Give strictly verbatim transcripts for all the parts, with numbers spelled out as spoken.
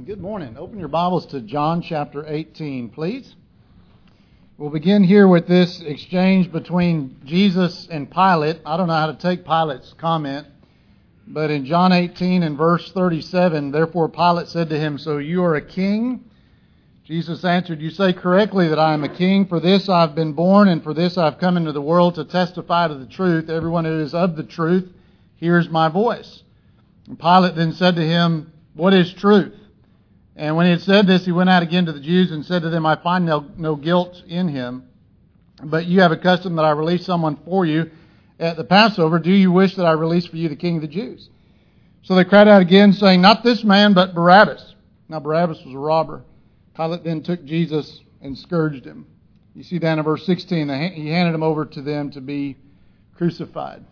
Good morning. Open your Bibles to John chapter eighteen, please. We'll begin here with this exchange between Jesus and Pilate. I don't know how to take Pilate's comment, but in John eighteen and verse thirty-seven, therefore Pilate said to him, "So you are a king?" Jesus answered, "You say correctly that I am a king. For this I have been born, and for this I have come into the world to testify to the truth. Everyone who is of the truth hears my voice." And Pilate then said to him, "What is truth?" And when he had said this, he went out again to the Jews and said to them, "I find no, no guilt in him. But you have a custom that I release someone for you at the Passover. Do you wish that I release for you the king of the Jews?" So they cried out again, saying, "Not this man, but Barabbas." Now Barabbas was a robber. Pilate then took Jesus and scourged him. You see that in verse sixteen. He handed him over to them to be crucified.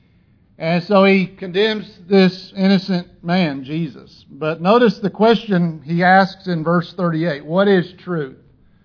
And so he condemns this innocent man, Jesus. But notice the question he asks in verse thirty-eight. What is truth?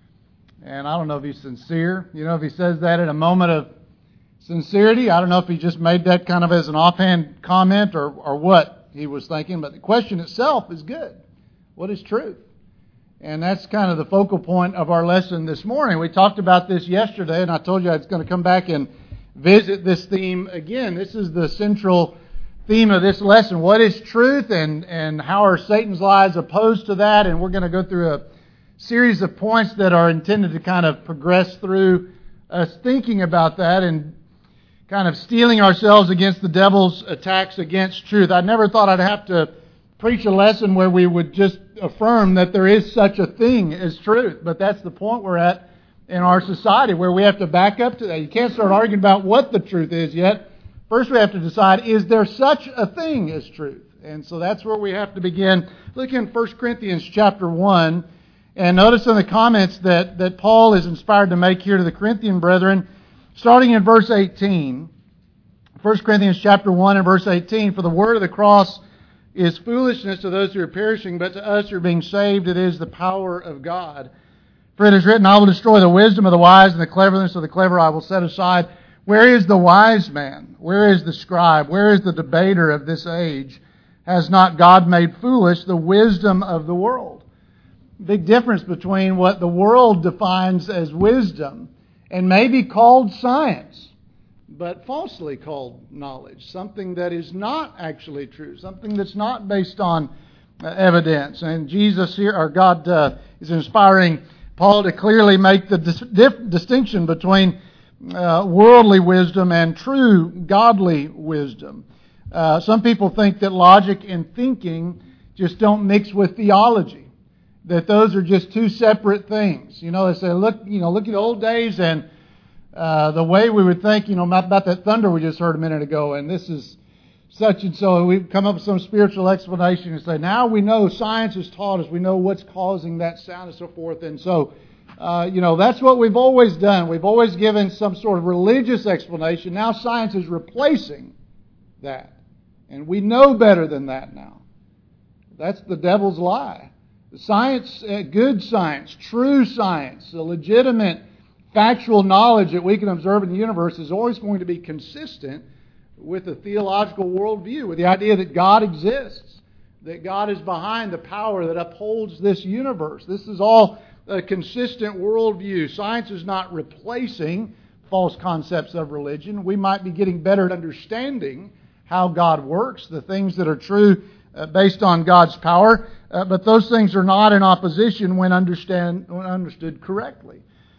And I don't know if he's sincere. You know, if he says that in a moment of sincerity, I don't know if he just made that kind of as an offhand comment or, or what he was thinking. But the question itself is good. What is truth? And that's kind of the focal point of our lesson this morning. We talked about this yesterday, and I told you I was going to come back and visit this theme again. This is the central theme of this lesson. What is truth, and, and how are Satan's lies opposed to that? And we're going to go through a series of points that are intended to kind of progress through us thinking about that and kind of steeling ourselves against the devil's attacks against truth. I never thought I'd have to preach a lesson where we would just affirm that there is such a thing as truth. But that's the point we're at in our society, where we have to back up to that. You can't start arguing about what the truth is yet. First we have to decide, is there such a thing as truth? And so that's where we have to begin. Look in First Corinthians chapter one, and notice in the comments that, that Paul is inspired to make here to the Corinthian brethren, starting in verse eighteen. First Corinthians chapter one and verse eighteen, "For the word of the cross is foolishness to those who are perishing, but to us who are being saved it is the power of God. For it is written, I will destroy the wisdom of the wise, and the cleverness of the clever I will set aside. Where is the wise man? Where is the scribe? Where is the debater of this age? Has not God made foolish the wisdom of the world?" Big difference between what the world defines as wisdom and may be called science, but falsely called knowledge. Something that is not actually true. Something that's not based on uh, evidence. And Jesus here, or God, uh, is inspiring Paul to clearly make the dis- dif- distinction between uh, worldly wisdom and true godly wisdom. Uh, some people think that logic and thinking just don't mix with theology. That those are just two separate things. You know, they say, look, you know, look at the old days and uh, the way we would think, you know, about that thunder we just heard a minute ago, and this is such and so. We come up with some spiritual explanation and say, now we know, science has taught us, we know what's causing that sound and so forth. And so, uh, you know, that's what we've always done. We've always given some sort of religious explanation. Now science is replacing that. And we know better than that now. That's the devil's lie. Science, uh, good science, true science, the legitimate factual knowledge that we can observe in the universe is always going to be consistent with a theological worldview, with the idea that God exists, that God is behind the power that upholds this universe. This is all a consistent worldview. Science is not replacing false concepts of religion. We might be getting better at understanding how God works, the things that are true uh, based on God's power, uh, but those things are not in opposition when, understand, when understood correctly.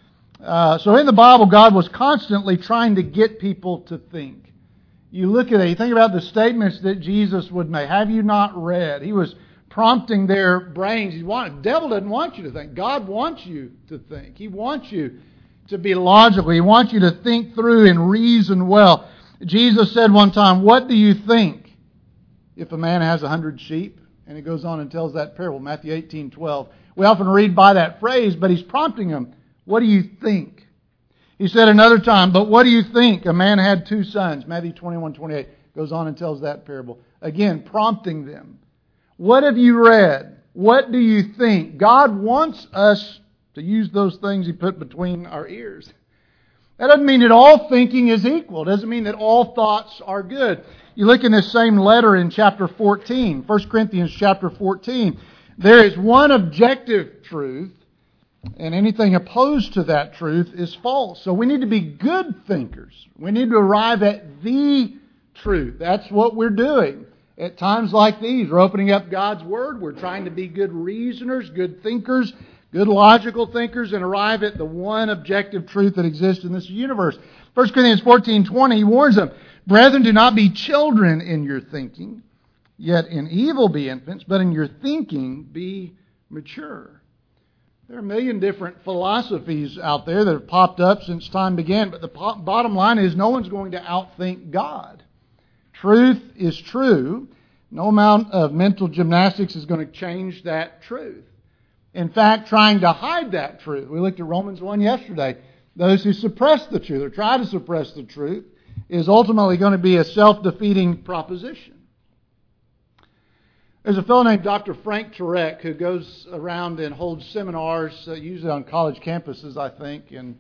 Uh, so in the Bible, God was constantly trying to get people to think. You look at it, you think about the statements that Jesus would make. Have you not read? He was prompting their brains. He wanted, the devil doesn't want you to think. God wants you to think. He wants you to be logical. He wants you to think through and reason well. Jesus said one time, "What do you think if a man has a hundred sheep?" And he goes on and tells that parable, Matthew eighteen twelve. We often read by that phrase, but he's prompting them. What do you think? He said another time, "But what do you think? A man had two sons." Matthew twenty-one twenty-eight goes on and tells that parable. Again, prompting them. What have you read? What do you think? God wants us to use those things He put between our ears. That doesn't mean that all thinking is equal. It doesn't mean that all thoughts are good. You look in this same letter in chapter fourteen, First Corinthians chapter fourteen. There is one objective truth, and anything opposed to that truth is false. So we need to be good thinkers. We need to arrive at the truth. That's what we're doing. At times like these, we're opening up God's Word. We're trying to be good reasoners, good thinkers, good logical thinkers, and arrive at the one objective truth that exists in this universe. First Corinthians fourteen twenty, he warns them, "Brethren, do not be children in your thinking, yet in evil be infants, but in your thinking be mature." There are a million different philosophies out there that have popped up since time began, but the po- bottom line is no one's going to outthink God. Truth is true. No amount of mental gymnastics is going to change that truth. In fact, trying to hide that truth. We looked at Romans one yesterday. Those who suppress the truth or try to suppress the truth is ultimately going to be a self-defeating proposition. There's a fellow named Doctor Frank Turek who goes around and holds seminars, uh, usually on college campuses, I think, and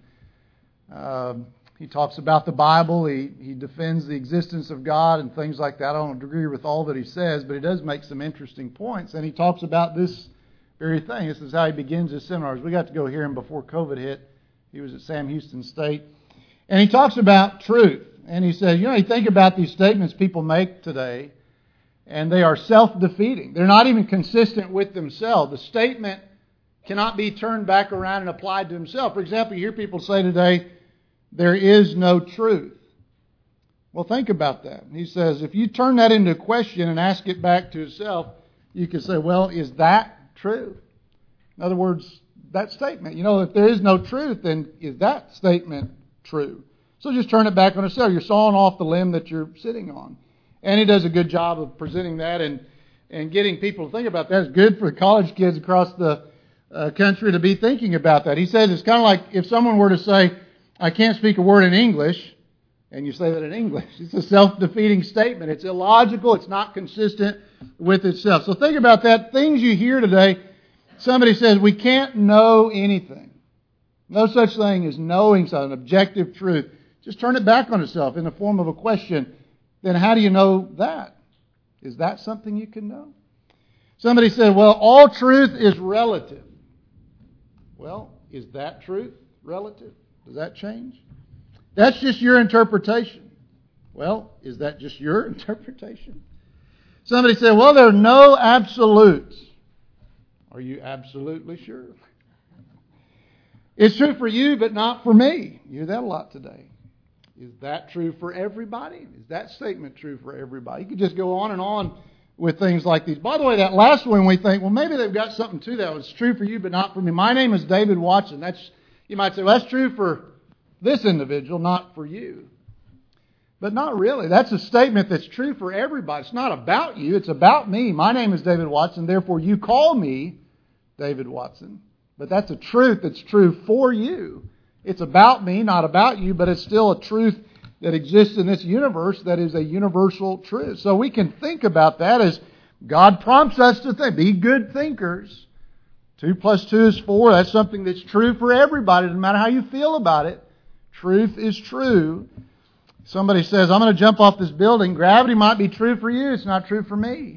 uh, he talks about the Bible. He, he defends the existence of God and things like that. I don't agree with all that he says, but he does make some interesting points, and he talks about this very thing. This is how he begins his seminars. We got to go hear him before COVID hit. He was at Sam Houston State. And he talks about truth. And he says, you know, you think about these statements people make today, and they are self-defeating. They're not even consistent with themselves. The statement cannot be turned back around and applied to himself. For example, you hear people say today, there is no truth. Well, think about that. He says, if you turn that into a question and ask it back to yourself, you can say, well, is that true? In other words, that statement. You know, if there is no truth, then is that statement true? So just turn it back on yourself. You're sawing off the limb that you're sitting on. And he does a good job of presenting that and, and getting people to think about that. It's good for college kids across the uh, country to be thinking about that. He says it's kind of like if someone were to say, I can't speak a word in English, and you say that in English. It's a self-defeating statement. It's illogical. It's not consistent with itself. So think about that. Things you hear today, somebody says, we can't know anything. No such thing as knowing something, objective truth. Just turn it back on itself in the form of a question. Then how do you know that? Is that something you can know? Somebody said, well, all truth is relative. Well, is that truth relative? Does that change? That's just your interpretation. Well, is that just your interpretation? Somebody said, well, there are no absolutes. Are you absolutely sure? It's true for you, but not for me. You hear that a lot today. Is that true for everybody? Is that statement true for everybody? You could just go on and on with things like these. By the way, that last one we think, well, maybe they've got something to that. It's true for you, but not for me. My name is David Watson. That's, you might say, well, that's true for this individual, not for you. But not really. That's a statement that's true for everybody. It's not about you. It's about me. My name is David Watson. Therefore, you call me David Watson. But that's a truth that's true for you. It's about me, not about you, but it's still a truth that exists in this universe that is a universal truth. So we can think about that as God prompts us to think. Be good thinkers. Two plus two is four. That's something that's true for everybody. No matter how you feel about it. Truth is true. Somebody says, I'm going to jump off this building. Gravity might be true for you. It's not true for me.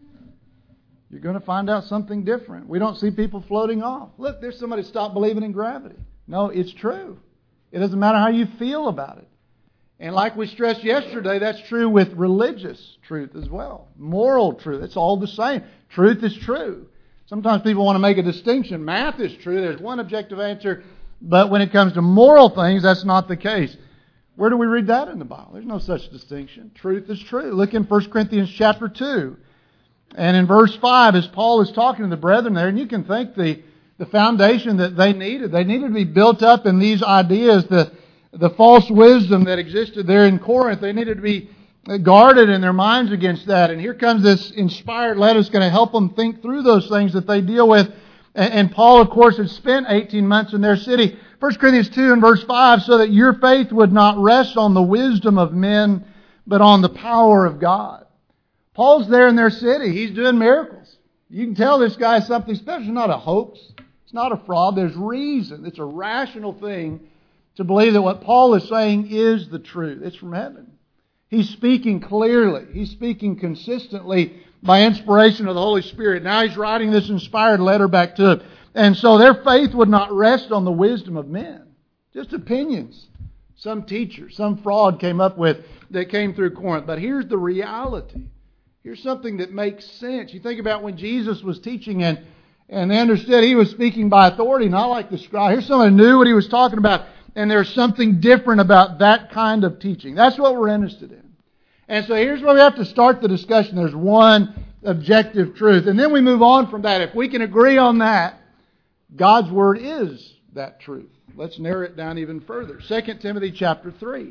You're going to find out something different. We don't see people floating off. Look, there's somebody stopped believing in gravity. No, it's true. It doesn't matter how you feel about it. And like we stressed yesterday, that's true with religious truth as well. Moral truth. It's all the same. Truth is true. Sometimes people want to make a distinction. Math is true. There's one objective answer. But when it comes to moral things, that's not the case. Where do we read that in the Bible? There's no such distinction. Truth is true. Look in First Corinthians chapter two. And in verse five, as Paul is talking to the brethren there, and you can think the, the foundation that they needed. They needed to be built up in these ideas, the, the false wisdom that existed there in Corinth. They needed to be guarded in their minds against that. And here comes this inspired letter that's going to help them think through those things that they deal with. And, and Paul, of course, had spent eighteen months in their city. First Corinthians two and verse five, so that your faith would not rest on the wisdom of men, but on the power of God. Paul's there in their city. He's doing miracles. You can tell this guy is something special. It's not a hoax. It's not a fraud. There's reason. It's a rational thing to believe that what Paul is saying is the truth. It's from heaven. He's speaking clearly. He's speaking consistently. by inspiration of the Holy Spirit. Now he's writing this inspired letter back to it. And so their faith would not rest on the wisdom of men. Just opinions. Some teacher, some fraud came up with that came through Corinth. But here's the reality. Here's something that makes sense. You think about when Jesus was teaching and, and they understood he was speaking by authority, not like the scribe. Here's someone who knew what he was talking about. And there's something different about that kind of teaching. That's what we're interested in. And so here's where we have to start the discussion. There's one objective truth. And then we move on from that. If we can agree on that, God's Word is that truth. Let's narrow it down even further. Second Timothy chapter three.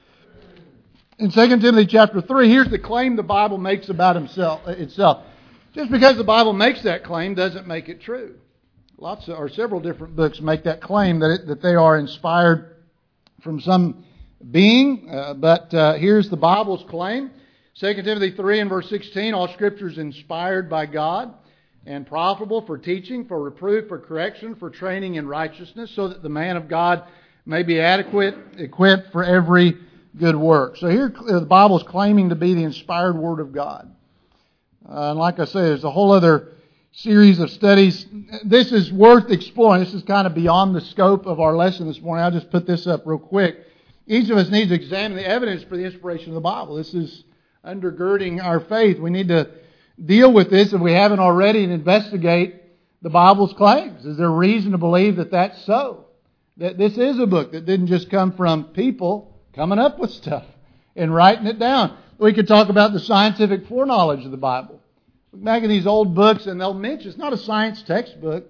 In Second Timothy chapter three, here's the claim the Bible makes about himself, itself. Just because the Bible makes that claim doesn't make it true. Lots of, or several different books make that claim that it, that they are inspired from some being. Uh, but uh, here's the Bible's claim. Second Timothy three and verse sixteen, all Scripture is inspired by God and profitable for teaching, for reproof, for correction, for training in righteousness, so that the man of God may be adequate, equipped for every good work. So here the Bible is claiming to be the inspired Word of God. Uh, and like I say, there's a whole other series of studies. This is worth exploring. This is kind of beyond the scope of our lesson this morning. I'll just put this up real quick. Each of us needs to examine the evidence for the inspiration of the Bible. This is undergirding our faith. We need to deal with this if we haven't already and investigate the Bible's claims. Is there reason to believe that that's so? That this is a book that didn't just come from people coming up with stuff and writing it down. We could talk about the scientific foreknowledge of the Bible. Look back in these old books and they'll mention, it's not a science textbook,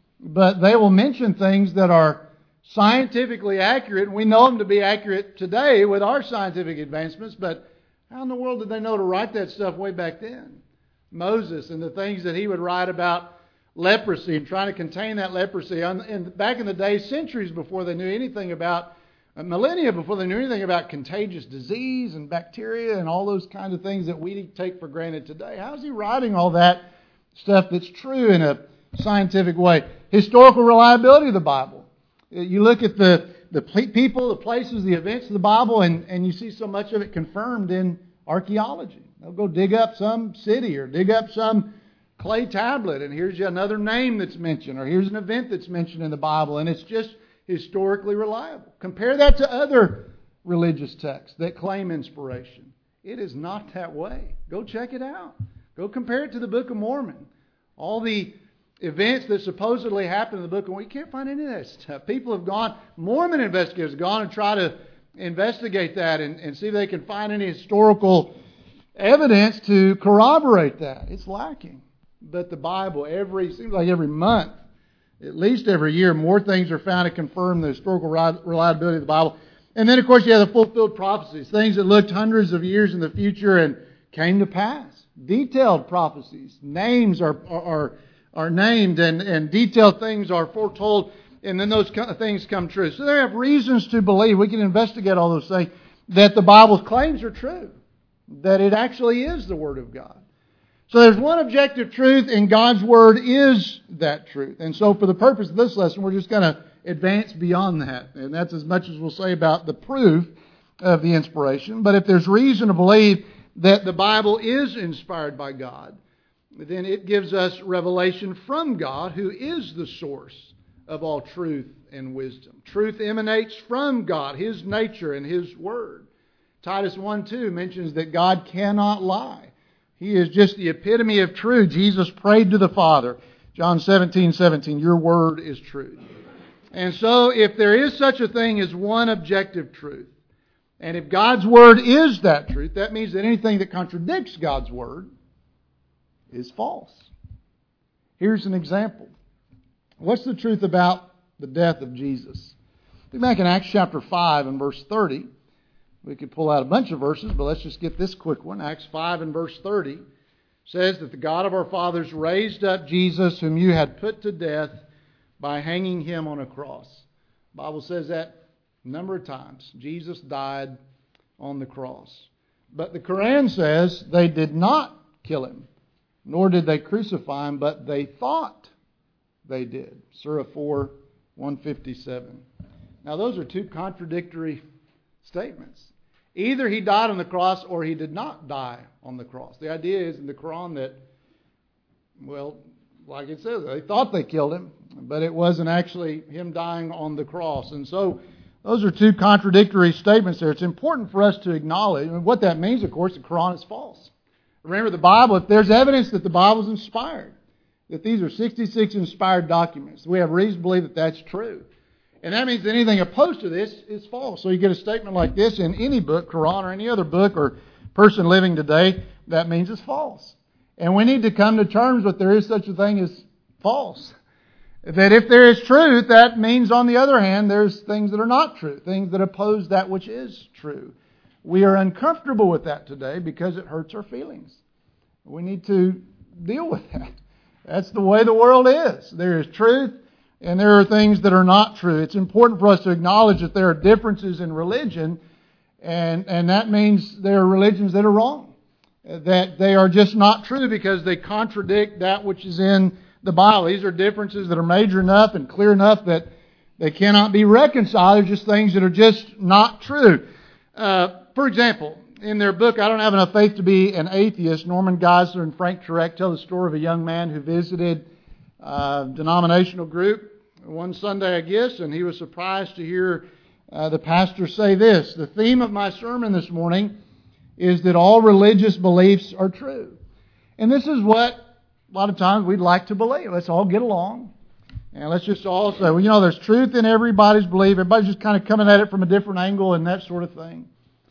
but they will mention things that are scientifically accurate. And we know them to be accurate today with our scientific advancements, but how in the world did they know to write that stuff way back then? Moses and the things that he would write about leprosy and trying to contain that leprosy. And back in the day, centuries before they knew anything about, millennia before they knew anything about contagious disease and bacteria and all those kinds of things that we take for granted today. How's he writing all that stuff that's true in a scientific way? Historical reliability of the Bible. You look at the, the people, the places, the events of the Bible, and, and you see so much of it confirmed in archaeology. They'll go dig up some city or dig up some clay tablet, and here's another name that's mentioned, or here's an event that's mentioned in the Bible, and it's just historically reliable. Compare that to other religious texts that claim inspiration. It is not that way. Go check it out. Go compare it to the Book of Mormon. All the events that supposedly happened in the Book of Mormon, you can't find any of that stuff. People have gone, Mormon investigators have gone and tried to investigate that and, and see if they can find any historical evidence to corroborate that. It's lacking. But the Bible, every seems like every month, at least every year, more things are found to confirm the historical reliability of the Bible. And then, of course, you have the fulfilled prophecies, things that looked hundreds of years in the future and came to pass. Detailed prophecies. Names are are are named and, and detailed things are foretold, and then those things come true. So they have reasons to believe, we can investigate all those things, that the Bible's claims are true. That it actually is the Word of God. So there's one objective truth, and God's Word is that truth. And so for the purpose of this lesson, we're just going to advance beyond that. And that's as much as we'll say about the proof of the inspiration. But if there's reason to believe that the Bible is inspired by God, then it gives us revelation from God, who is the source of all truth and wisdom. Truth emanates from God, His nature and His Word. Titus one two mentions that God cannot lie. He is just the epitome of truth. Jesus prayed to the Father. John seventeen seventeen, your word is truth. And so if there is such a thing as one objective truth, and if God's Word is that truth, that means that anything that contradicts God's Word is false. Here's an example. What's the truth about the death of Jesus? Look back in Acts chapter five and verse thirty. We could pull out a bunch of verses, but let's just get this quick one. Acts five and verse thirty says that the God of our fathers raised up Jesus, whom you had put to death by hanging Him on a cross. The Bible says that a number of times. Jesus died on the cross. But the Quran says they did not kill Him, nor did they crucify Him, but they thought they did. Surah four, one fifty-seven. Now those are two contradictory statements. Either he died on the cross or he did not die on the cross. The idea is in the Quran that, well, like it says, they thought they killed him, but it wasn't actually him dying on the cross. And so those are two contradictory statements there. It's important for us to acknowledge. And what that means, of course, the Quran is false. Remember the Bible, if there's evidence that the Bible is inspired, that these are sixty-six inspired documents, we have reason to believe that that's true. And that means that anything opposed to this is false. So you get a statement like this in any book, Quran or any other book or person living today, that means it's false. And we need to come to terms with there is such a thing as false. That if there is truth, that means on the other hand, there's things that are not true, things that oppose that which is true. We are uncomfortable with that today because it hurts our feelings. We need to deal with that. That's the way the world is. There is truth and there are things that are not true. It's important for us to acknowledge that there are differences in religion, and, and that means there are religions that are wrong. That they are just not true because they contradict that which is in the Bible. These are differences that are major enough and clear enough that they cannot be reconciled. They're just things that are just not true. Uh, for example, in their book, I Don't Have Enough Faith to Be an Atheist, Norman Geisler and Frank Turek tell the story of a young man who visited a denominational group one Sunday, I guess, and he was surprised to hear uh, the pastor say this: the theme of my sermon this morning is that all religious beliefs are true. And this is what a lot of times we'd like to believe. Let's all get along. And let's just all say, well, you know, there's truth in everybody's belief. Everybody's just kind of coming at it from a different angle and that sort of thing.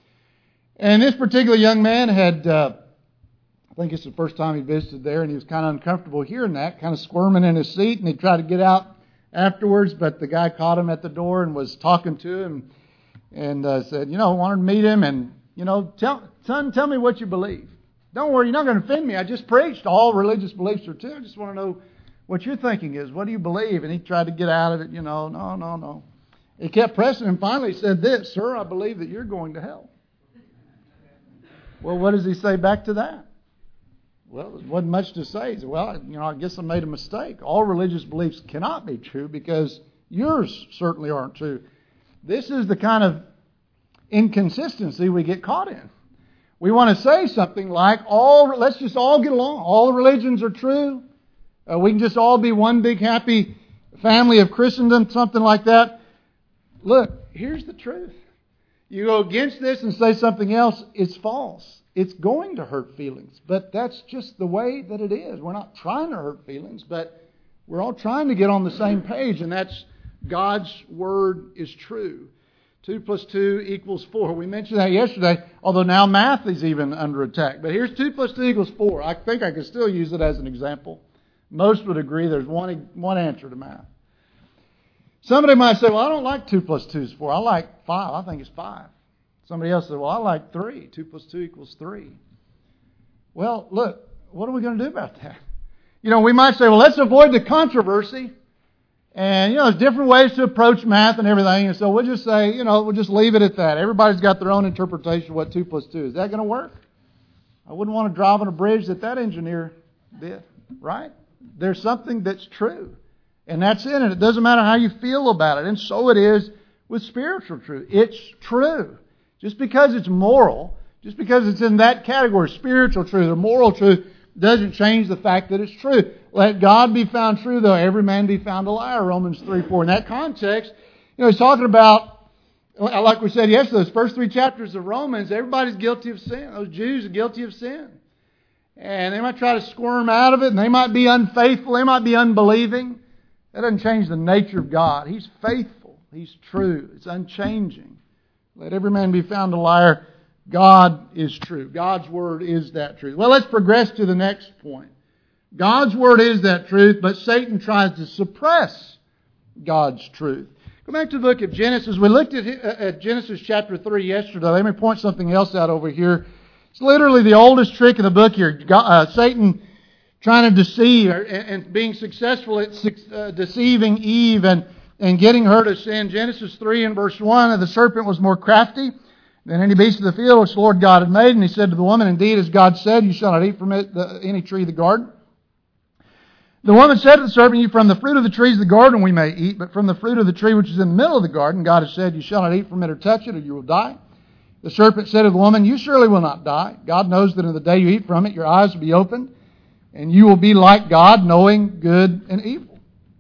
And this particular young man had, uh, I think it's the first time he visited there, and he was kind of uncomfortable hearing that, kind of squirming in his seat, and he tried to get out afterwards, but the guy caught him at the door and was talking to him and uh, said, you know, wanted to meet him and, you know, tell, son, tell me what you believe. Don't worry, you're not going to offend me. I just preached. All religious beliefs are true. I just want to know what your thinking is. What do you believe? And he tried to get out of it, you know, no, no, no. He kept pressing and finally said this: sir, I believe that you're going to hell. Well, what does he say back to that? Well, there wasn't much to say. He said, well, you know, I guess I made a mistake. All religious beliefs cannot be true because yours certainly aren't true. This is the kind of inconsistency we get caught in. We want to say something like, "All, let's just all get along. All the religions are true. Uh, we can just all be one big happy family of Christendom," something like that. Look, here's the truth. You go against this and say something else, it's false. It's going to hurt feelings, but that's just the way that it is. We're not trying to hurt feelings, but we're all trying to get on the same page, and that's God's Word is true. Two plus two equals four. We mentioned that yesterday, although now math is even under attack. But here's two plus two equals four. I think I could still use it as an example. Most would agree there's one, one answer to math. Somebody might say, well, I don't like two plus two is four. I like five. I think it's five. Somebody else said, well, I like three. Two plus two equals three. Well, look, what are we going to do about that? You know, we might say, well, let's avoid the controversy. And, you know, there's different ways to approach math and everything. And so we'll just say, you know, we'll just leave it at that. Everybody's got their own interpretation of what two plus two is. Is that going to work? I wouldn't want to drive on a bridge that that engineer did, right? There's something that's true. And that's in it. It doesn't matter how you feel about it. And so it is with spiritual truth. It's true. Just because it's moral, just because it's in that category, spiritual truth or moral truth, doesn't change the fact that it's true. Let God be found true, though every man be found a liar, Romans three four. In that context, you know, he's talking about, like we said yesterday, those first three chapters of Romans, everybody's guilty of sin. Those Jews are guilty of sin. And they might try to squirm out of it, and they might be unfaithful, they might be unbelieving. That doesn't change the nature of God. He's faithful. He's true. It's unchanging. Let every man be found a liar. God is true. God's Word is that truth. Well, let's progress to the next point. God's Word is that truth, but Satan tries to suppress God's truth. Go back to the book of Genesis. We looked at, at Genesis chapter three yesterday. Let me point something else out over here. It's literally the oldest trick in the book here. God, uh, Satan trying to deceive and, and being successful at uh, deceiving Eve and, and getting her to sin. Genesis three and verse one, the serpent was more crafty than any beast of the field which the Lord God had made. And he said to the woman, indeed, as God said, you shall not eat from it, the, any tree of the garden. The woman said to the serpent, from the fruit of the trees of the garden we may eat, but from the fruit of the tree which is in the middle of the garden, God has said, you shall not eat from it or touch it, or you will die. The serpent said to the woman, you surely will not die. God knows that in the day you eat from it, your eyes will be opened, and you will be like God, knowing good and evil.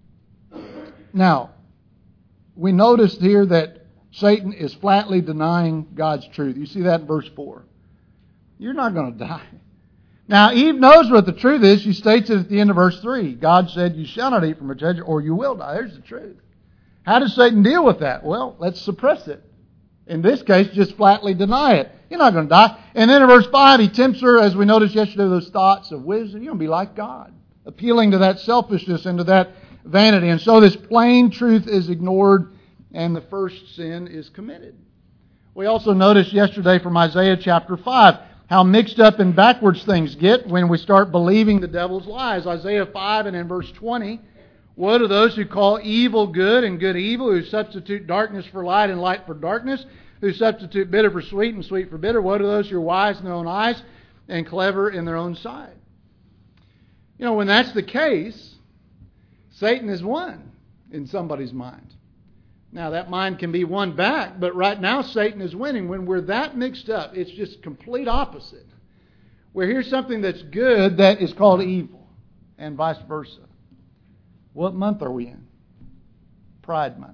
Now, we noticed here that Satan is flatly denying God's truth. You see that in verse four. You're not going to die. Now, Eve knows what the truth is. She states it at the end of verse three. God said, you shall not eat from a tree, or you will die. There's the truth. How does Satan deal with that? Well, let's suppress it. In this case, just flatly deny it. You're not going to die. And then in verse five, he tempts her, as we noticed yesterday, those thoughts of wisdom. You're going to be like God. Appealing to that selfishness and to that vanity. And so this plain truth is ignored and the first sin is committed. We also noticed yesterday from Isaiah chapter five how mixed up and backwards things get when we start believing the devil's lies. Isaiah five and in verse twenty, woe to those who call evil good and good evil, who substitute darkness for light and light for darkness, who substitute bitter for sweet and sweet for bitter. Woe to those who are wise in their own eyes and clever in their own sight. You know, when that's the case, Satan is won in somebody's mind. Now, that mind can be won back, but right now Satan is winning. When we're that mixed up, it's just complete opposite. Where here's something that's good that is called evil, and vice versa. What month are we in? Pride Month.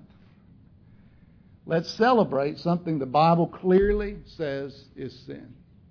Let's celebrate something the Bible clearly says is sin.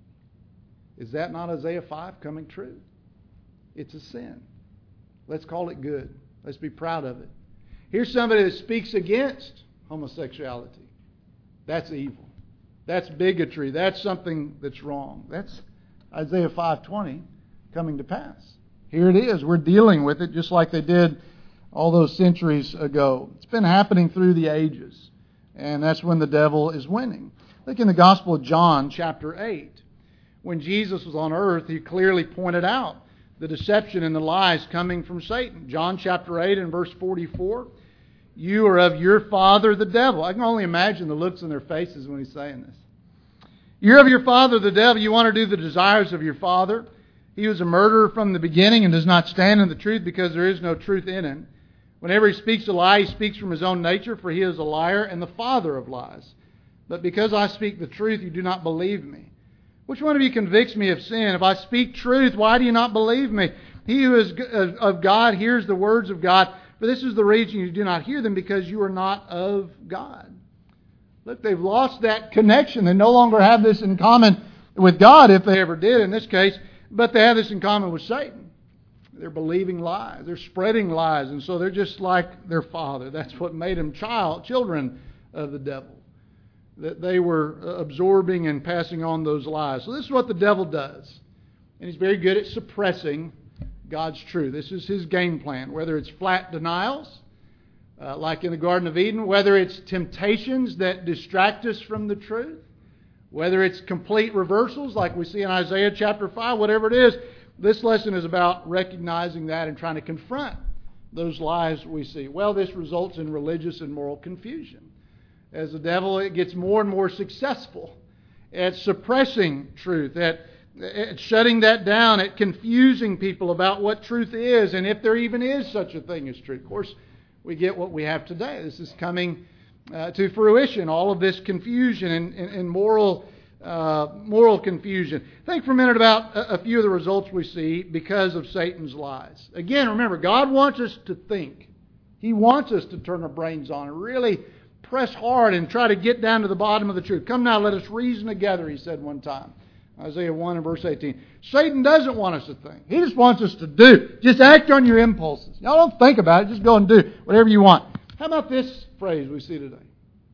Is that not Isaiah five coming true? It's a sin. Let's call it good. Let's be proud of it. Here's somebody that speaks against homosexuality. That's evil. That's bigotry. That's something that's wrong. That's Isaiah five twenty coming to pass. Here it is. We're dealing with it just like they did all those centuries ago. It's been happening through the ages. And that's when the devil is winning. Look in the Gospel of John, chapter eight. When Jesus was on earth, he clearly pointed out the deception and the lies coming from Satan. John chapter eight and verse forty-four. You are of your father the devil. I can only imagine the looks on their faces when he's saying this. You're of your father the devil. You want to do the desires of your father. He was a murderer from the beginning and does not stand in the truth because there is no truth in him. Whenever he speaks a lie, he speaks from his own nature, for he is a liar and the father of lies. But because I speak the truth, you do not believe me. Which one of you convicts me of sin? If I speak truth, why do you not believe me? He who is of God hears the words of God. For this is the reason you do not hear them, because you are not of God. Look, they've lost that connection. They no longer have this in common with God, if they ever did in this case. But they have this in common with Satan. They're believing lies. They're spreading lies. And so they're just like their father. That's what made them child, children of the devil. That they were absorbing and passing on those lies. So this is what the devil does. And he's very good at suppressing God's truth. This is his game plan. Whether it's flat denials, uh, like in the Garden of Eden, whether it's temptations that distract us from the truth, whether it's complete reversals like we see in Isaiah chapter five, whatever it is, this lesson is about recognizing that and trying to confront those lies we see. Well, this results in religious and moral confusion. As the devil it gets more and more successful at suppressing truth, at, at shutting that down, at confusing people about what truth is and if there even is such a thing as truth. Of course, we get what we have today. This is coming uh, to fruition, all of this confusion and, and, and moral uh, moral confusion. Think for a minute about a, a few of the results we see because of Satan's lies. Again, remember, God wants us to think. He wants us to turn our brains on and really press hard and try to get down to the bottom of the truth. Come now, let us reason together, he said one time. Isaiah one and verse eighteen. Satan doesn't want us to think. He just wants us to do. Just act on your impulses. Y'all don't think about it. Just go and do whatever you want. How about this phrase we see today?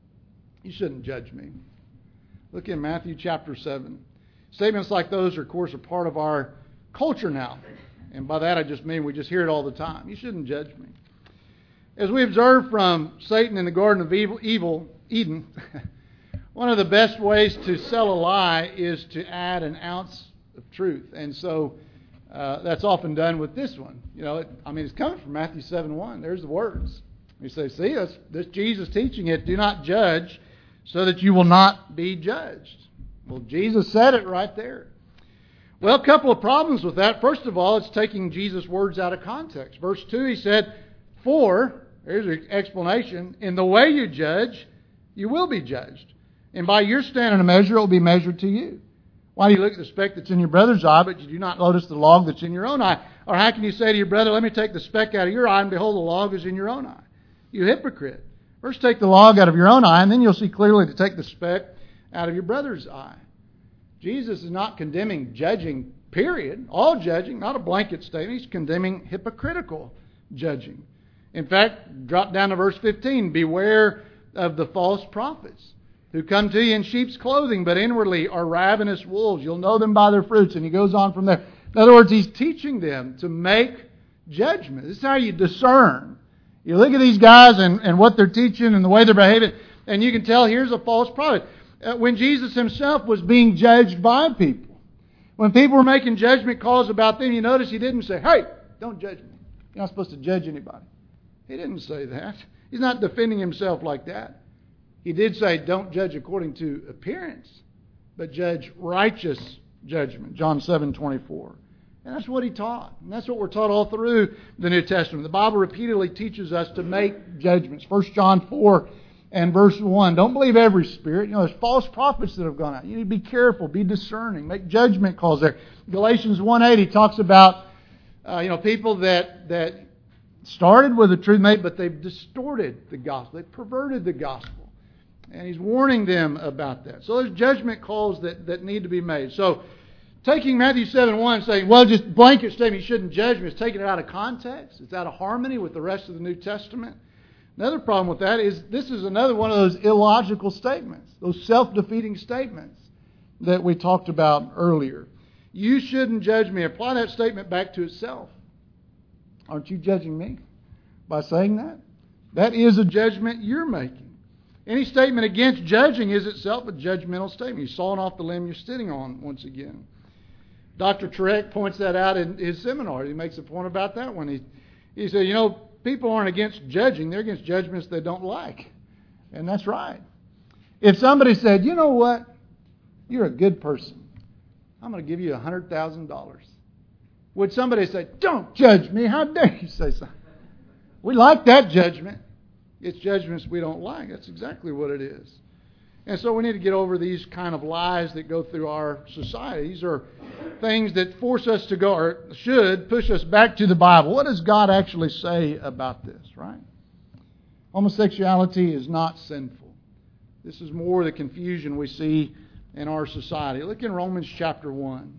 You shouldn't judge me. Look in Matthew chapter seven. Statements like those are, of course, a part of our culture now. And by that I just mean we just hear it all the time. You shouldn't judge me. As we observe from Satan in the Garden of Evil, evil Eden, one of the best ways to sell a lie is to add an ounce of truth. And so uh, that's often done with this one. You know, it, I mean, it's coming from Matthew seven one. There's the words. You say, see, that's, that's Jesus teaching it. Do not judge so that you will not be judged. Well, Jesus said it right there. Well, a couple of problems with that. First of all, it's taking Jesus' words out of context. Verse two, he said, for, here's the explanation, in the way you judge, you will be judged. And by your standard of measure, it will be measured to you. Why do you look at the speck that's in your brother's eye, but you do not notice the log that's in your own eye? Or how can you say to your brother, let me take the speck out of your eye, and behold, the log is in your own eye? You hypocrite. First take the log out of your own eye, and then you'll see clearly to take the speck out of your brother's eye. Jesus is not condemning judging, period. All judging, not a blanket statement. He's condemning hypocritical judging. In fact, drop down to verse fifteen. Beware of the false prophets who come to you in sheep's clothing, but inwardly are ravenous wolves. You'll know them by their fruits. And he goes on from there. In other words, he's teaching them to make judgment. This is how you discern. You look at these guys and, and what they're teaching and the way they're behaving, and you can tell here's a false prophet. Uh, when Jesus himself was being judged by people, when people were making judgment calls about them, you notice he didn't say, hey, don't judge me. You're not supposed to judge anybody. He didn't say that. He's not defending himself like that. He did say, don't judge according to appearance, but judge righteous judgment. John seven twenty-four. And that's what he taught. And that's what we're taught all through the New Testament. The Bible repeatedly teaches us to make judgments. First John four and verse one. Don't believe every spirit. You know, there's false prophets that have gone out. You need to be careful, be discerning, make judgment calls there. Galatians one eight, he talks about uh, you know, people that that started with the truth, mate, but they've distorted the gospel. They've perverted the gospel. And he's warning them about that. So there's judgment calls that, that need to be made. So taking Matthew seven one and saying, well, just blanket statement, you shouldn't judge me, it's taking it out of context. It's out of harmony with the rest of the New Testament. Another problem with that is this is another one of those illogical statements, those self-defeating statements that we talked about earlier. You shouldn't judge me. Apply that statement back to itself. Aren't you judging me by saying that? That is a judgment you're making. Any statement against judging is itself a judgmental statement. You're sawing off the limb you're sitting on once again. Doctor Turek points that out in his seminar. He makes a point about that one. He, he said, you know, people aren't against judging. They're against judgments they don't like. And that's right. If somebody said, you know what? You're a good person. I'm going to give you one hundred thousand dollars. Would somebody say, don't judge me. How dare you say something? We like that judgment. It's judgments we don't like. That's exactly what it is. And so we need to get over these kind of lies that go through our society. These are things that force us to go, or should push us back to the Bible. What does God actually say about this, right? Homosexuality is not sinful. This is more the confusion we see in our society. Look in Romans chapter one.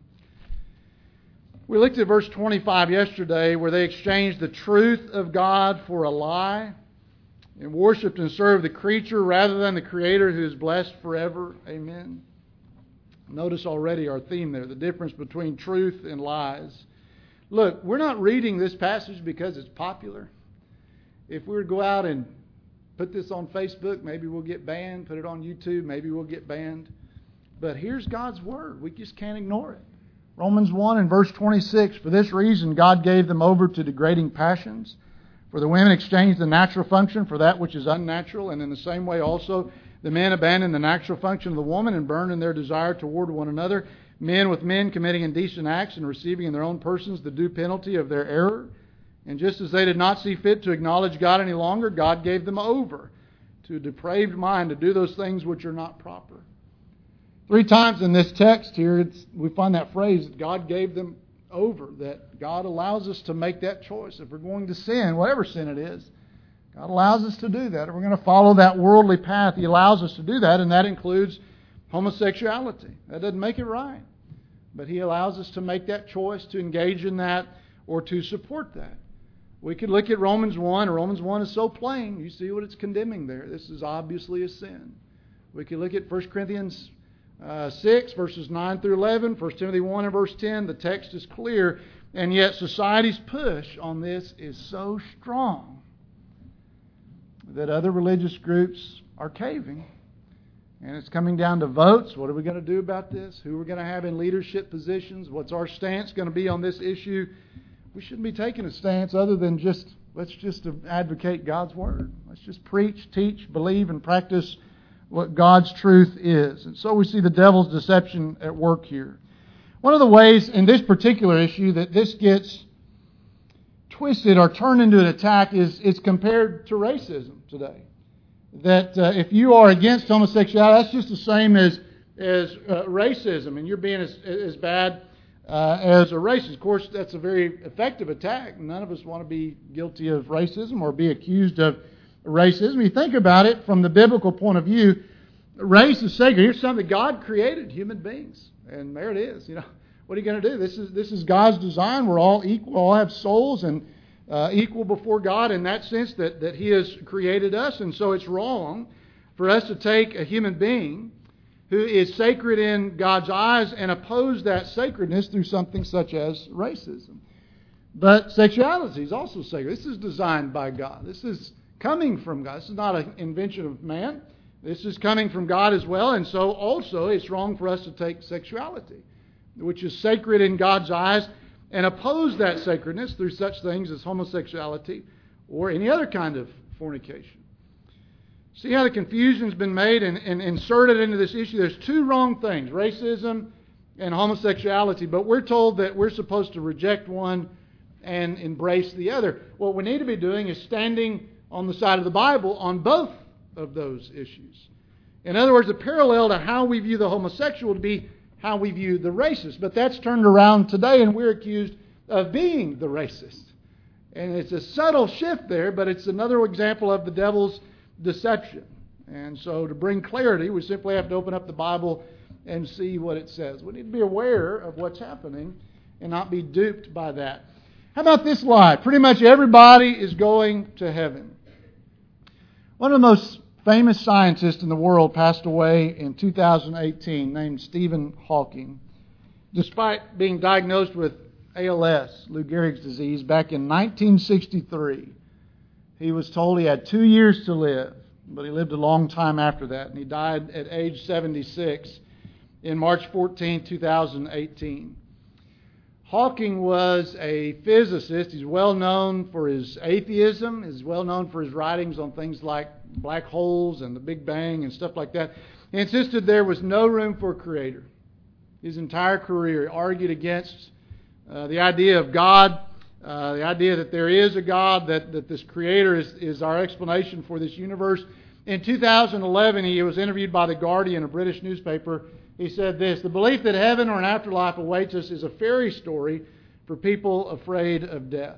We looked at verse twenty-five yesterday where they exchanged the truth of God for a lie and worshipped and served the creature rather than the Creator who is blessed forever. Amen. Notice already our theme there, the difference between truth and lies. Look, we're not reading this passage because it's popular. If we were to go out and put this on Facebook, maybe we'll get banned. Put it on YouTube, maybe we'll get banned. But here's God's Word. We just can't ignore it. Romans one and verse twenty-six, for this reason God gave them over to degrading passions. For the women exchanged the natural function for that which is unnatural, and in the same way also the men abandoned the natural function of the woman and burned in their desire toward one another, men with men committing indecent acts and receiving in their own persons the due penalty of their error. And just as they did not see fit to acknowledge God any longer, God gave them over to a depraved mind to do those things which are not proper. Three times in this text here, it's, we find that phrase that God gave them over, that God allows us to make that choice. If we're going to sin, whatever sin it is, God allows us to do that. If we're going to follow that worldly path, He allows us to do that, and that includes homosexuality. That doesn't make it right. But He allows us to make that choice, to engage in that, or to support that. We could look at Romans one. Romans one is so plain. You see what it's condemning there. This is obviously a sin. We could look at First Corinthians Uh, six, verses nine through eleven, First Timothy one and verse ten, the text is clear, and yet society's push on this is so strong that other religious groups are caving. And it's coming down to votes. What are we going to do about this? Who we're going to have in leadership positions? What's our stance going to be on this issue? We shouldn't be taking a stance other than just, let's just advocate God's Word. Let's just preach, teach, believe, and practice what God's truth is. And so we see the devil's deception at work here. One of the ways in this particular issue that this gets twisted or turned into an attack is it's compared to racism today. that uh, if you are against homosexuality, that's just the same as as uh, racism, and you're being as, as bad uh, as a racist. Of course, that's a very effective attack. None of us want to be guilty of racism or be accused of racism. You think about it from the biblical point of view, race is sacred. Here's something God created, human beings, and there it is. You know, what are you going to do? This is this is God's design. We're all equal, all have souls, and uh, equal before God in that sense that that He has created us. And so it's wrong for us to take a human being who is sacred in God's eyes and oppose that sacredness through something such as racism. But sexuality is also sacred. This is designed by God. This is coming from God. This is not an invention of man. This is coming from God as well. And so also it's wrong for us to take sexuality, which is sacred in God's eyes, and oppose that sacredness through such things as homosexuality or any other kind of fornication. See how the confusion's been made and, and inserted into this issue? There's two wrong things, racism and homosexuality, but we're told that we're supposed to reject one and embrace the other. What we need to be doing is standing on the side of the Bible on both of those issues. In other words, a parallel to how we view the homosexual to be how we view the racist. But that's turned around today, and we're accused of being the racist. And it's a subtle shift there, but it's another example of the devil's deception. And so to bring clarity, we simply have to open up the Bible and see what it says. We need to be aware of what's happening and not be duped by that. How about this lie? Pretty much everybody is going to heaven. One of the most famous scientists in the world passed away in two thousand eighteen, named Stephen Hawking. Despite being diagnosed with A L S, Lou Gehrig's disease, back in nineteen sixty-three, he was told he had two years to live, but he lived a long time after that, and he died at age seventy-six in March fourteenth, two thousand eighteen. Hawking was a physicist. He's well known for his atheism. He's well known for his writings on things like black holes and the Big Bang and stuff like that. He insisted there was no room for a creator. His entire career he argued against uh, the idea of God, uh, the idea that there is a God, that, that this creator is, is our explanation for this universe. In two thousand eleven, he was interviewed by The Guardian, a British newspaper. He said this: "The belief that heaven or an afterlife awaits us is a fairy story for people afraid of death."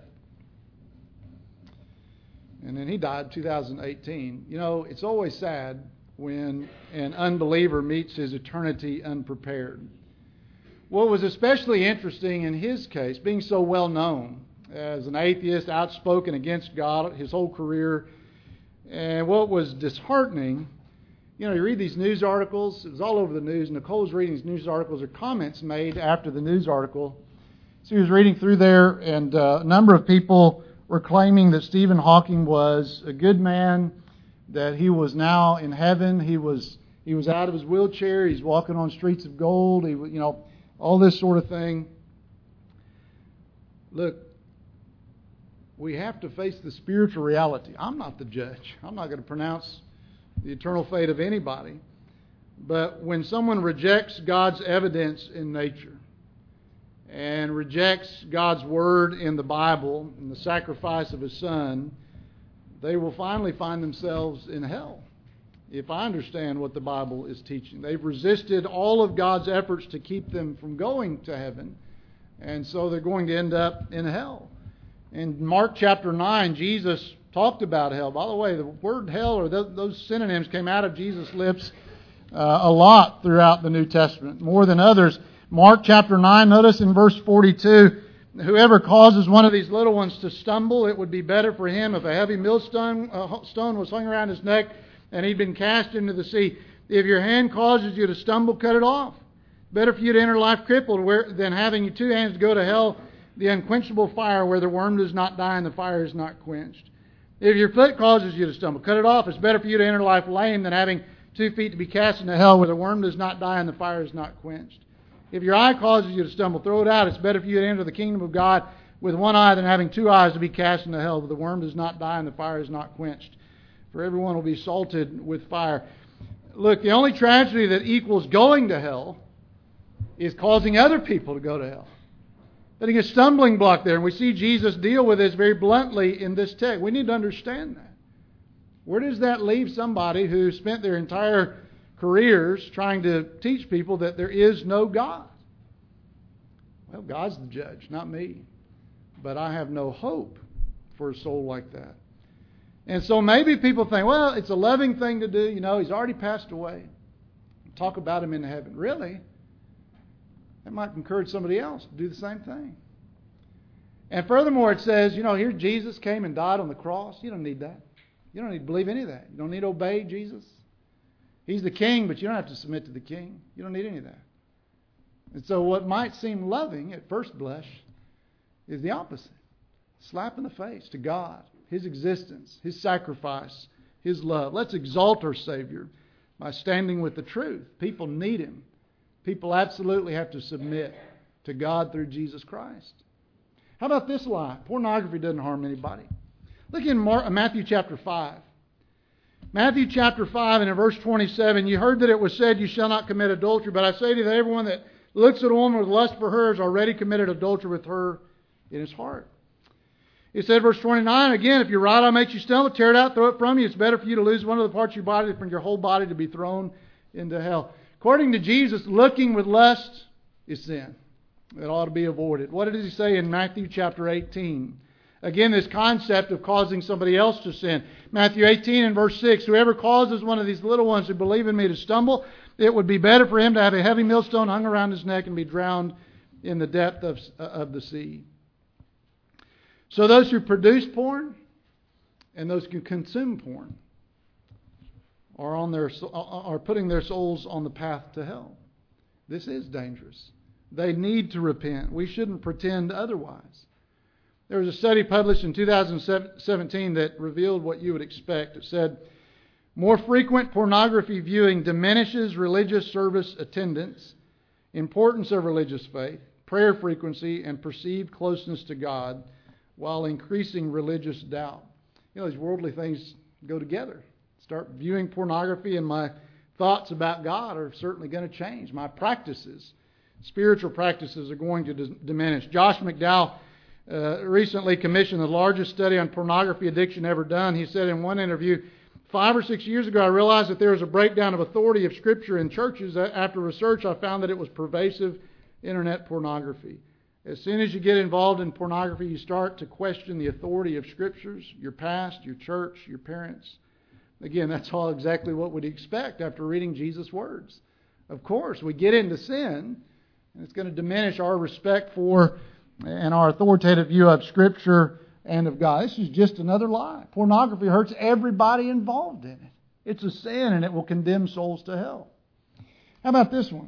And then he died in two thousand eighteen. You know, it's always sad when an unbeliever meets his eternity unprepared. What was especially interesting in his case, being so well known as an atheist, outspoken against God his whole career, and what was disheartening, you know, you read these news articles, it was all over the news, Nicole's reading these news articles or comments made after the news article. So he was reading through there, and uh, a number of people were claiming that Stephen Hawking was a good man, that he was now in heaven, he was he was out of his wheelchair, he's walking on streets of gold, he you know, all this sort of thing. Look, we have to face the spiritual reality. I'm not the judge. I'm not going to pronounce the eternal fate of anybody. But when someone rejects God's evidence in nature and rejects God's word in the Bible and the sacrifice of His Son, they will finally find themselves in hell, if I understand what the Bible is teaching. They've resisted all of God's efforts to keep them from going to heaven, and so they're going to end up in hell. In Mark chapter nine, Jesus talked about hell. By the way, the word hell, or th- those synonyms, came out of Jesus' lips uh, a lot throughout the New Testament, more than others. Mark chapter nine, notice in verse forty-two, "Whoever causes one of these little ones to stumble, it would be better for him if a heavy millstone uh, stone was hung around his neck and he'd been cast into the sea. If your hand causes you to stumble, cut it off. Better for you to enter life crippled where, than having your two hands to go to hell, the unquenchable fire where the worm does not die and the fire is not quenched. If your foot causes you to stumble, cut it off. It's better for you to enter life lame than having two feet to be cast into hell where the worm does not die and the fire is not quenched. If your eye causes you to stumble, throw it out. It's better for you to enter the kingdom of God with one eye than having two eyes to be cast into hell where the worm does not die and the fire is not quenched. For everyone will be salted with fire." Look, the only tragedy that equals going to hell is causing other people to go to hell. Putting a stumbling block there. And we see Jesus deal with this very bluntly in this text. We need to understand that. Where does that leave somebody who spent their entire careers trying to teach people that there is no God? Well, God's the judge, not me. But I have no hope for a soul like that. And so maybe people think, well, it's a loving thing to do. You know, he's already passed away. Talk about him in heaven. Really? That might encourage somebody else to do the same thing. And furthermore, it says, you know, here Jesus came and died on the cross. You don't need that. You don't need to believe any of that. You don't need to obey Jesus. He's the king, but you don't have to submit to the king. You don't need any of that. And so what might seem loving at first blush is the opposite. Slap in the face to God, His existence, His sacrifice, His love. Let's exalt our Savior by standing with the truth. People need Him. People absolutely have to submit to God through Jesus Christ. How about this lie? Pornography doesn't harm anybody. Look in Matthew chapter five. Matthew chapter five and in verse twenty-seven, you heard that it was said, you shall not commit adultery, but I say to you that everyone that looks at a woman with lust for her has already committed adultery with her in his heart. It said, verse twenty-nine, again, if your right eye makes you stumble, tear it out, throw it from you. It's better for you to lose one of the parts of your body than for your whole body to be thrown into hell. According to Jesus, looking with lust is sin. It ought to be avoided. What does He say in Matthew chapter eighteen? Again, this concept of causing somebody else to sin. Matthew eighteen and verse six, whoever causes one of these little ones who believe in me to stumble, it would be better for him to have a heavy millstone hung around his neck and be drowned in the depth of, of the sea. So those who produce porn and those who consume porn are on their are putting their souls on the path to hell. This is dangerous. They need to repent. We shouldn't pretend otherwise. There was a study published in two thousand seventeen that revealed what you would expect. It said, more frequent pornography viewing diminishes religious service attendance, importance of religious faith, prayer frequency, and perceived closeness to God, while increasing religious doubt. You know, these worldly things go together. Start viewing pornography and my thoughts about God are certainly going to change. My practices, spiritual practices, are going to d- diminish. Josh McDowell uh, recently commissioned the largest study on pornography addiction ever done. He said in one interview, five or six years ago I realized that there was a breakdown of authority of Scripture in churches. After research, I found that it was pervasive internet pornography. As soon as you get involved in pornography, you start to question the authority of Scriptures, your past, your church, your parents. Again, that's all exactly what we'd expect after reading Jesus' words. Of course, we get into sin, and it's going to diminish our respect for and our authoritative view of Scripture and of God. This is just another lie. Pornography hurts everybody involved in it. It's a sin, and it will condemn souls to hell. How about this one?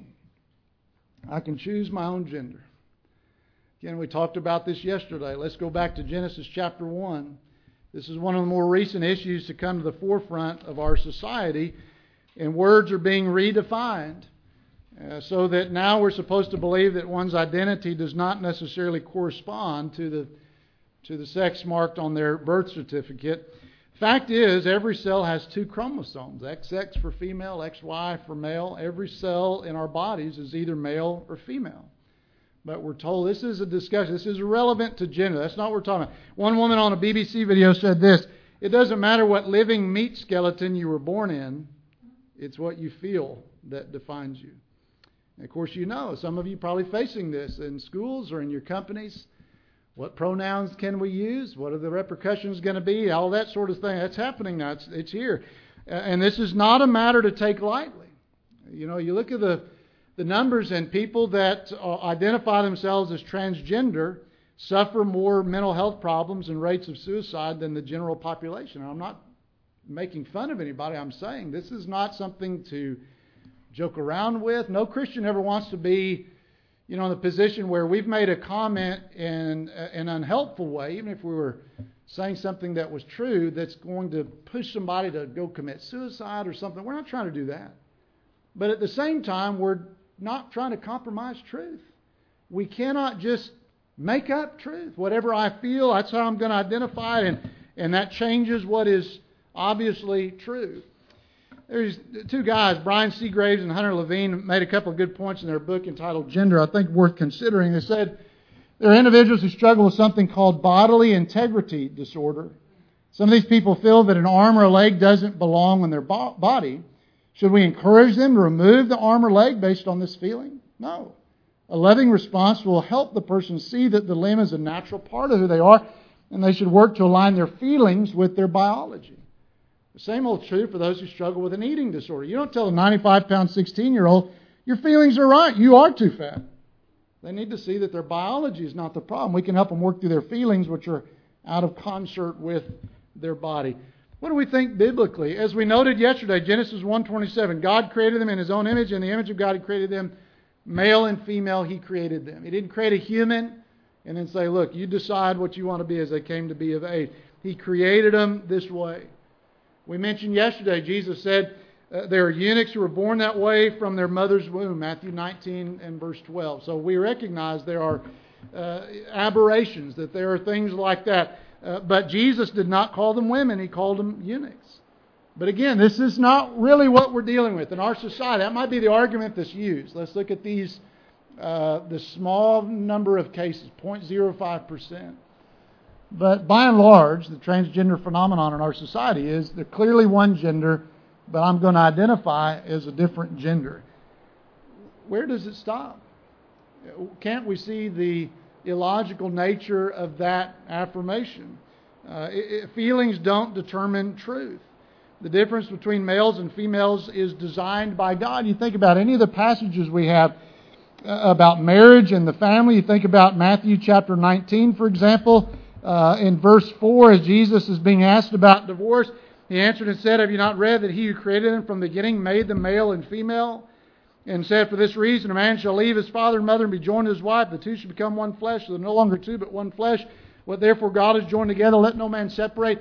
I can choose my own gender. Again, we talked about this yesterday. Let's go back to Genesis chapter one. This is one of the more recent issues to come to the forefront of our society, and words are being redefined uh, so that now we're supposed to believe that one's identity does not necessarily correspond to the to the sex marked on their birth certificate. Fact is, every cell has two chromosomes, X X for female, X Y for male. Every cell in our bodies is either male or female. But we're told this is a discussion. This is irrelevant to gender. That's not what we're talking about. One woman on a B B C video said this, it doesn't matter what living meat skeleton you were born in, it's what you feel that defines you. And of course, you know, some of you probably facing this in schools or in your companies. What pronouns can we use? What are the repercussions going to be? All that sort of thing. That's happening now. It's, it's here. And this is not a matter to take lightly. You know, you look at the The numbers, and people that identify themselves as transgender suffer more mental health problems and rates of suicide than the general population. And I'm not making fun of anybody. I'm saying this is not something to joke around with. No Christian ever wants to be, you know, in the position where we've made a comment in an unhelpful way, even if we were saying something that was true, that's going to push somebody to go commit suicide or something. We're not trying to do that. But at the same time, we're not trying to compromise truth. We cannot just make up truth. Whatever I feel, that's how I'm going to identify it, and, and that changes what is obviously true. There's two guys, Brian Seagraves and Hunter Levine, made a couple of good points in their book entitled Gender, I think worth considering. They said there are individuals who struggle with something called bodily integrity disorder. Some of these people feel that an arm or a leg doesn't belong in their bo- body. Should we encourage them to remove the arm or leg based on this feeling? No. A loving response will help the person see that the limb is a natural part of who they are, and they should work to align their feelings with their biology. The same holds true for those who struggle with an eating disorder. You don't tell a ninety-five pound sixteen-year-old, your feelings are right, you are too fat. They need to see that their biology is not the problem. We can help them work through their feelings, which are out of concert with their body. What do we think biblically? As we noted yesterday, Genesis one twenty-seven, God created them in His own image. In the image of God, He created them. Male and female, He created them. He didn't create a human and then say, look, you decide what you want to be as they came to be of age. He created them this way. We mentioned yesterday, Jesus said uh, there are eunuchs who were born that way from their mother's womb, Matthew nineteen and verse twelve. So we recognize there are uh, aberrations, that there are things like that. Uh, but Jesus did not call them women, He called them eunuchs. But again, this is not really what we're dealing with in our society. That might be the argument that's used. Let's look at these, uh, the small number of cases, zero point zero five percent. But by and large, the transgender phenomenon in our society is they're clearly one gender, but I'm going to identify as a different gender. Where does it stop? Can't we see the illogical nature of that affirmation? Uh, it, it, feelings don't determine truth. The difference between males and females is designed by God. You think about any of the passages we have uh, about marriage and the family. You think about Matthew chapter nineteen, for example. Uh, in verse four, as Jesus is being asked about divorce, He answered and said, have you not read that He who created them from the beginning made them male and female? And said, for this reason, a man shall leave his father and mother and be joined to his wife. The two shall become one flesh. So they're no longer two, but one flesh. What therefore God has joined together, let no man separate.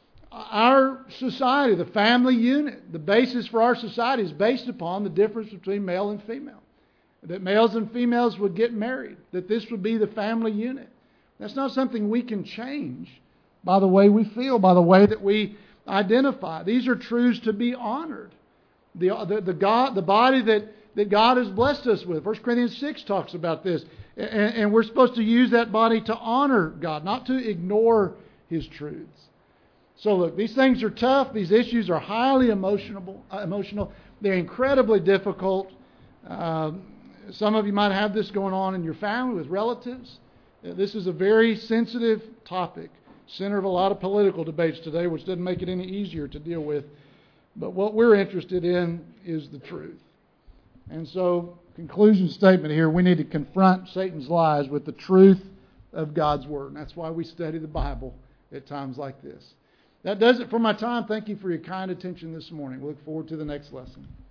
Our society, the family unit, the basis for our society is based upon the difference between male and female. That males and females would get married. That this would be the family unit. That's not something we can change by the way we feel, by the way that we identify. These are truths to be honored. The, the, the, God, the body that, that God has blessed us with. First Corinthians six talks about this. And, and we're supposed to use that body to honor God, not to ignore His truths. So look, these things are tough. These issues are highly emotional. Uh, emotional. They're incredibly difficult. Um, some of you might have this going on in your family with relatives. Uh, this is a very sensitive topic. Center of a lot of political debates today, which doesn't make it any easier to deal with. But what we're interested in is the truth. And so, conclusion statement here, we need to confront Satan's lies with the truth of God's Word. And that's why we study the Bible at times like this. That does it for my time. Thank you for your kind attention this morning. We look forward to the next lesson.